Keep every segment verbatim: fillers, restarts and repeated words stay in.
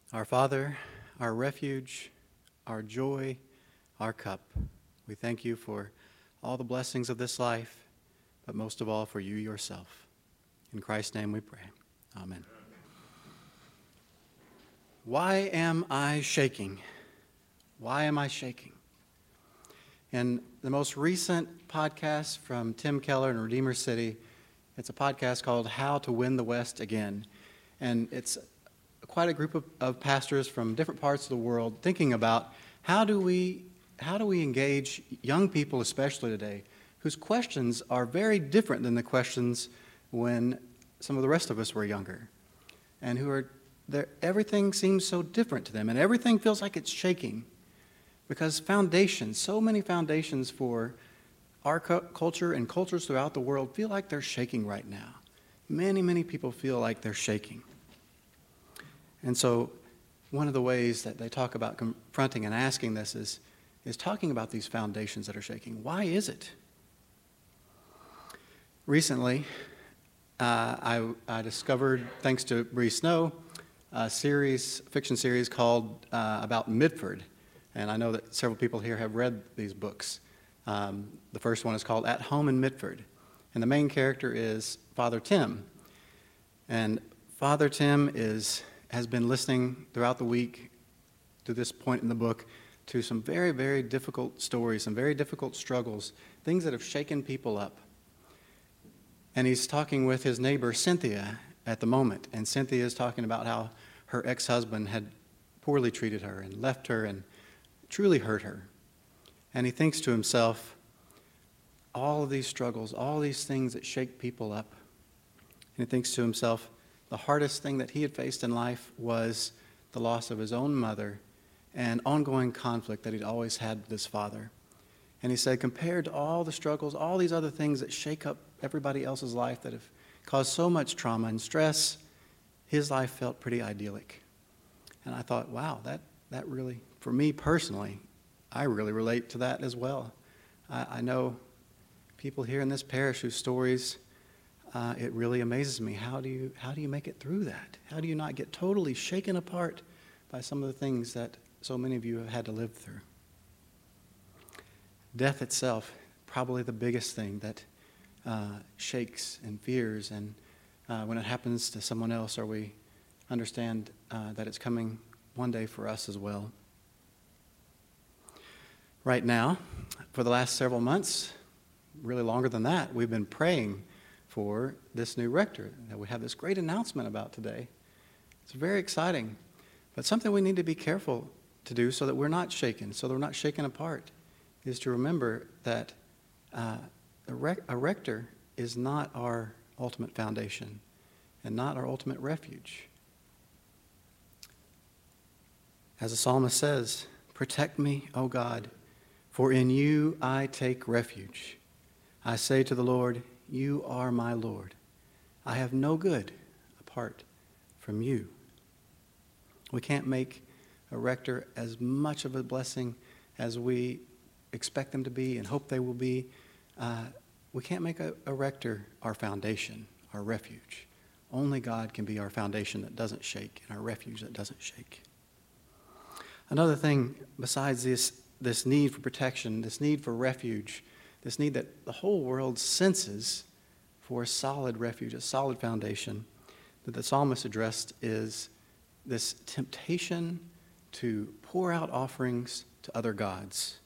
Our Father, our refuge, our joy, our cup, we thank you for all the blessings of this life, but most of all for you yourself. In Christ's name we pray. Amen. Why am I shaking? Why am I shaking? In the most recent podcast from Tim Keller in Redeemer City, it's a podcast called How to Win the West Again. And it's quite a group of, of pastors from different parts of the world thinking about how do we how do we engage young people, especially today, whose questions are very different than the questions when some of the rest of us were younger, and who are there. Everything seems so different to them, and everything feels like it's shaking, because foundations, so many foundations for our cu- culture and cultures throughout the world feel like they're shaking right now. Many, many people feel like they're shaking. And so one of the ways that they talk about confronting and asking this is, is talking about these foundations that are shaking. Why is it? Recently, uh, I, I discovered, thanks to Bree Snow, a series, a fiction series called uh, about Mitford. And I know that several people here have read these books. Um, the first one is called At Home in Mitford. And the main character is Father Tim. And Father Tim is has been listening throughout the week to this point in the book to some very, very difficult stories, some very difficult struggles, things that have shaken people up. And he's talking with his neighbor, Cynthia, at the moment. And Cynthia is talking about how her ex-husband had poorly treated her and left her and truly hurt her. And he thinks to himself, all of these struggles, all these things that shake people up. And he thinks to himself, the hardest thing that he had faced in life was the loss of his own mother and ongoing conflict that he'd always had with his father. And he said, compared to all the struggles, all these other things that shake up everybody else's life that have caused so much trauma and stress, his life felt pretty idyllic. And I thought, wow, that, that really, for me personally, I really relate to that as well. I, I know people here in this parish whose stories, uh, it really amazes me. How do you how do you make it through that? How do you not get totally shaken apart by some of the things that so many of you have had to live through? Death itself, probably the biggest thing that uh, shakes and fears, and uh, when it happens to someone else, or we understand uh, that it's coming one day for us as well. Right now, for the last several months, really longer than that, we've been praying for this new rector that we have this great announcement about today. It's very exciting, but something we need to be careful to do so that we're not shaken, so that we're not shaken apart, is to remember that uh, a, rec- a rector is not our ultimate foundation and not our ultimate refuge. As the psalmist says, "Protect me, O God, for in you I take refuge. I say to the Lord, you are my Lord. I have no good apart from you." We can't make a rector as much of a blessing as we expect them to be and hope they will be. Uh, we can't make a, a rector our foundation, our refuge. Only God can be our foundation that doesn't shake and our refuge that doesn't shake. Another thing besides this, this need for protection, this need for refuge, this need that the whole world senses for a solid refuge, a solid foundation, that the psalmist addressed is this temptation to pour out offerings to other gods.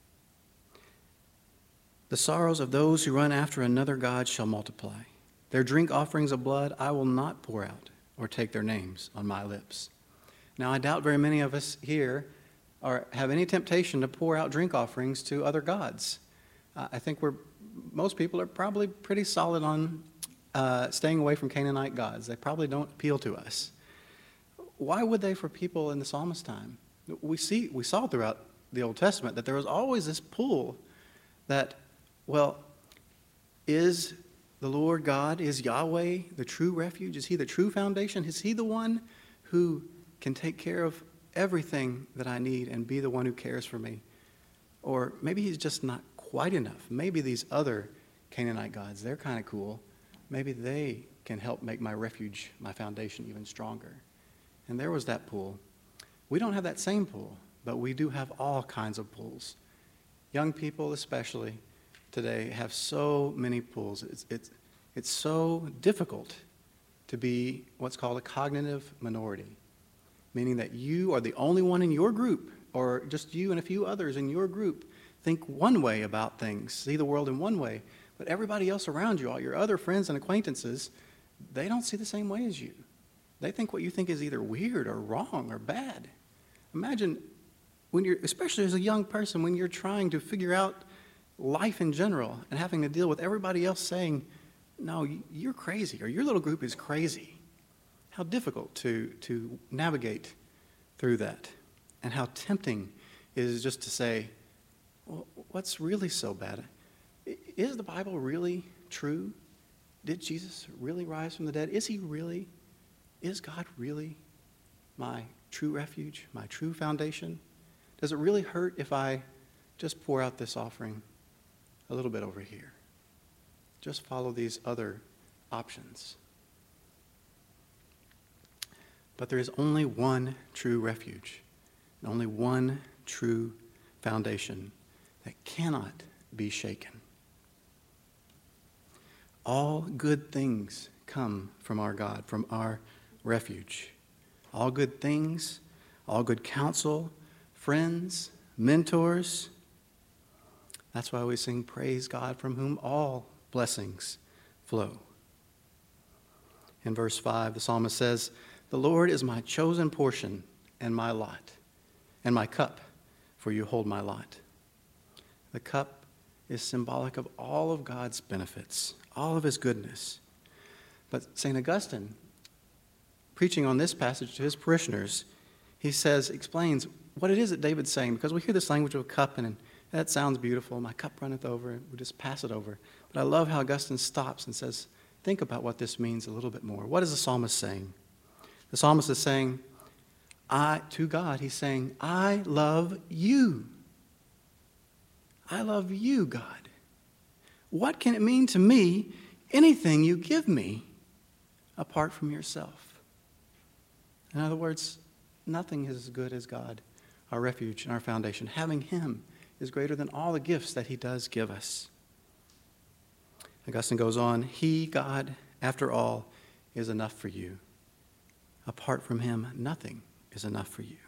The sorrows of those who run after another god shall multiply. Their drink offerings of blood I will not pour out or take their names on my lips. Now, I doubt very many of us here are, have any temptation to pour out drink offerings to other gods. Uh, I think we're most people are probably pretty solid on uh, staying away from Canaanite gods. They probably don't appeal to us. Why would they for people in the psalmist time? We see we saw throughout the Old Testament that there was always this pull that, well, is the Lord God, is Yahweh the true refuge? Is he the true foundation? Is he the one who can take care of everything that I need and be the one who cares for me? Or maybe he's just not quite enough. Maybe these other Canaanite gods, they're kind of cool. Maybe they can help make my refuge, my foundation even stronger. And there was that pull. We don't have that same pull, but we do have all kinds of pulls. Young people especially today have so many pulls. It's, it's, it's so difficult to be what's called a cognitive minority, meaning that you are the only one in your group, or just you and a few others in your group, think one way about things, see the world in one way, but everybody else around you, all your other friends and acquaintances, they don't see the same way as you. They think what you think is either weird or wrong or bad. Imagine when you're, especially as a young person, when you're trying to figure out life in general and having to deal with everybody else saying, no, you're crazy, or your little group is crazy. How difficult to, to navigate through that. And how tempting it is just to say, well, what's really so bad? Is the Bible really true? Did Jesus really rise from the dead? Is he really, is God really my true refuge, my true foundation? Does it really hurt if I just pour out this offering a little bit over here? Just follow these other options. But there is only one true refuge, and only one true foundation that cannot be shaken. All good things come from our God, from our refuge. All good things, all good counsel, friends, mentors. That's why we sing, praise God from whom all blessings flow. In verse five, the psalmist says, the Lord is my chosen portion and my lot, and my cup, for you hold my lot. The cup is symbolic of all of God's benefits, all of his goodness. But Saint Augustine, preaching on this passage to his parishioners, he says, explains what it is that David's saying, because we hear this language of a cup, and that sounds beautiful. My cup runneth over, and we just pass it over. But I love how Augustine stops and says, think about what this means a little bit more. What is the psalmist saying? The psalmist is saying, I, to God, he's saying, I love you. I love you, God. What can it mean to me, anything you give me, apart from yourself? In other words, nothing is as good as God, our refuge and our foundation. Having him is greater than all the gifts that he does give us. Augustine goes on, he, God, after all, is enough for you. Apart from him, nothing is enough for you.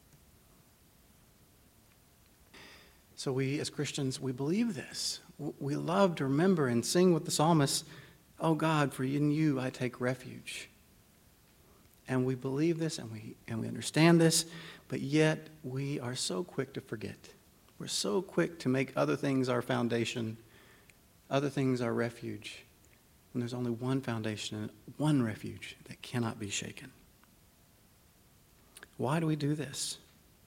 So we, as Christians, we believe this. We love to remember and sing with the psalmist, oh God, for in you I take refuge. And we believe this and we, and we understand this, but yet we are so quick to forget. We're so quick to make other things our foundation, other things our refuge, when there's only one foundation and one refuge that cannot be shaken. Why do we do this?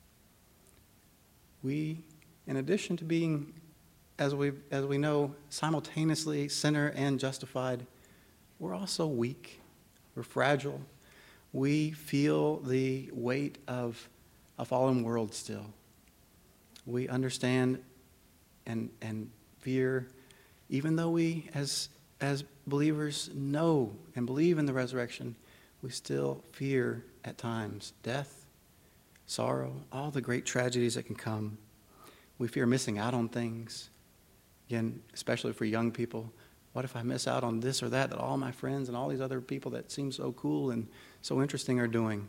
We, in addition to being, as we as we know, simultaneously sinner and justified, we're also weak. We're fragile. We feel the weight of a fallen world still. We understand and and fear, even though we as as believers know and believe in the resurrection, we still fear at times death, sorrow, all the great tragedies that can come. We fear missing out on things. Again, especially for young people. What if I miss out on this or that that all my friends and all these other people that seem so cool and so interesting are doing?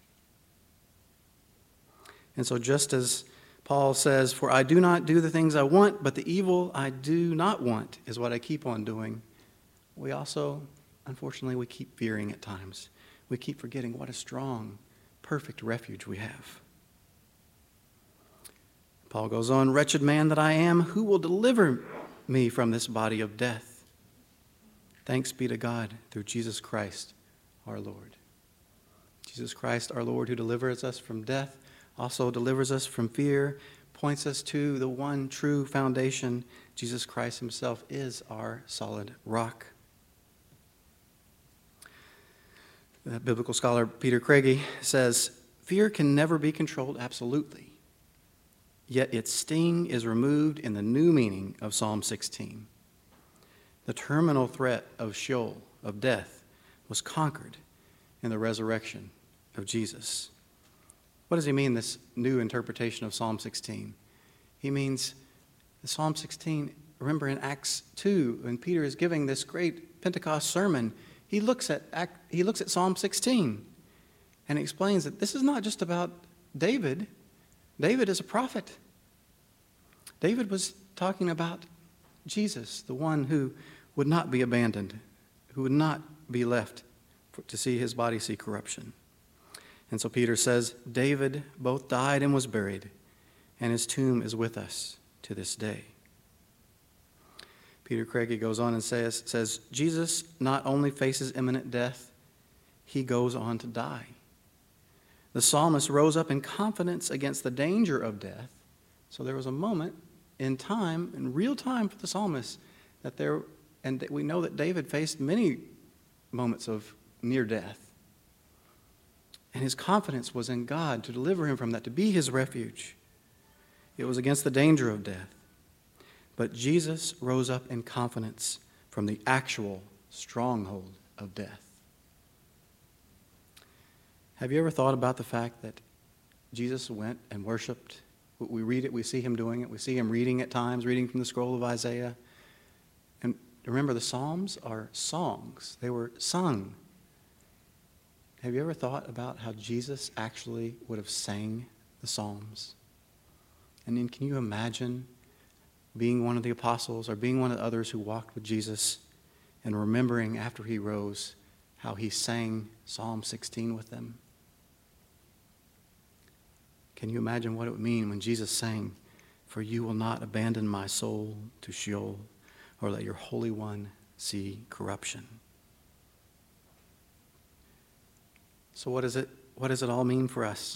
And so just as Paul says, for I do not do the things I want, but the evil I do not want is what I keep on doing. We also, unfortunately, we keep fearing at times. We keep forgetting what a strong, perfect refuge we have. Paul goes on, wretched man that I am, who will deliver me from this body of death? Thanks be to God through Jesus Christ our Lord. Jesus Christ our Lord, who delivers us from death, also delivers us from fear, points us to the one true foundation. Jesus Christ himself is our solid rock. The biblical scholar Peter Craigie says, fear can never be controlled absolutely, yet its sting is removed in the new meaning of Psalm sixteen. The terminal threat of Sheol, of death, was conquered in the resurrection of Jesus. What does he mean, this new interpretation of Psalm sixteen? He means the Psalm sixteen, remember in Acts two, when Peter is giving this great Pentecost sermon, he looks at, he looks at Psalm sixteen and he explains that this is not just about David. David is a prophet. David was talking about Jesus, the one who would not be abandoned, who would not be left to see his body see corruption. And so Peter says, David both died and was buried, and his tomb is with us to this day. Peter Craigie goes on and says, says, Jesus not only faces imminent death, he goes on to die. The psalmist rose up in confidence against the danger of death. So there was a moment in time, in real time for the psalmist, that there, and we know that David faced many moments of near death. And his confidence was in God to deliver him from that, to be his refuge. It was against the danger of death. But Jesus rose up in confidence from the actual stronghold of death. Have you ever thought about the fact that Jesus went and worshiped? We read it, we see him doing it, we see him reading at times, reading from the scroll of Isaiah. And remember, the Psalms are songs. They were sung. Have you ever thought about how Jesus actually would have sang the Psalms? And then can you imagine being one of the apostles or being one of the others who walked with Jesus and remembering after he rose how he sang Psalm sixteen with them? Can you imagine what it would mean when Jesus sang, "For you will not abandon my soul to Sheol, or let your Holy One see corruption"? So what is it, what does it all mean for us?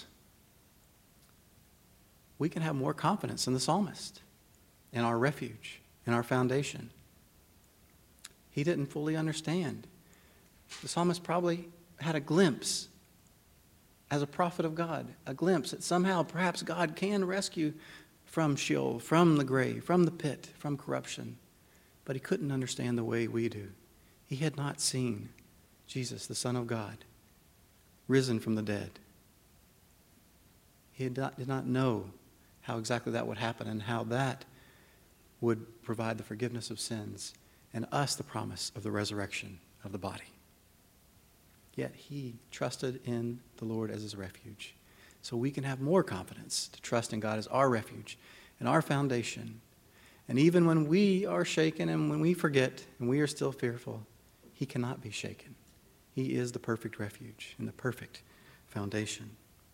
We can have more confidence in the psalmist, in our refuge, in our foundation. He didn't fully understand. The psalmist probably had a glimpse as a prophet of God, a glimpse that somehow perhaps God can rescue from Sheol, from the grave, from the pit, from corruption. But he couldn't understand the way we do. He had not seen Jesus, the Son of God, risen from the dead. He had not, did not know how exactly that would happen and how that would provide the forgiveness of sins and us the promise of the resurrection of the body. Yet he trusted in the Lord as his refuge. So we can have more confidence to trust in God as our refuge and our foundation. And even when we are shaken and when we forget and we are still fearful, he cannot be shaken. He is the perfect refuge and the perfect foundation.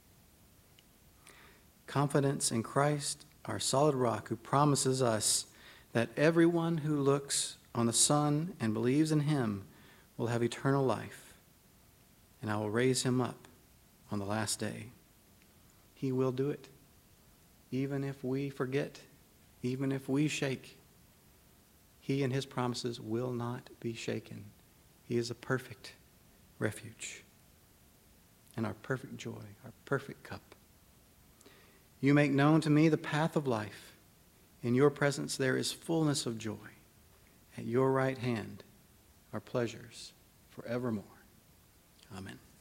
Confidence in Christ, our solid rock, who promises us that everyone who looks on the Son and believes in him will have eternal life, and I will raise him up on the last day. He will do it, even if we forget, even if we shake. He and his promises will not be shaken. He is a perfect refuge and our perfect joy, our perfect cup. You make known to me the path of life. In your presence there is fullness of joy. At your right hand are pleasures forevermore. Amen.